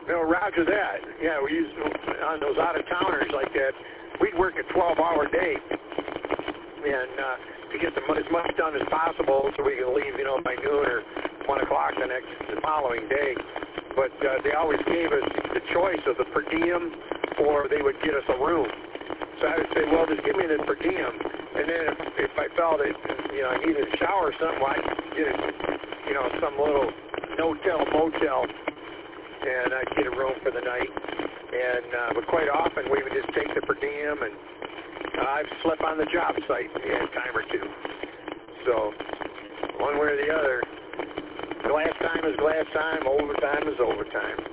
Roger that. Yeah, we used on those out-of-towners like that. We'd work a 12-hour day, and to get as much done as possible, so we could leave, by noon or 1 o'clock the following day. But they always gave us the choice of the per diem, or they would get us a room. So I would say, well, just give me the per diem, and then if I felt that I needed a shower or something, well, I'd get some little no-tell motel, and I'd get a room for the night. And but quite often we would just take the per diem, and I've slept on the job site a time or two. So one way or the other, glass time is glass time, overtime is overtime.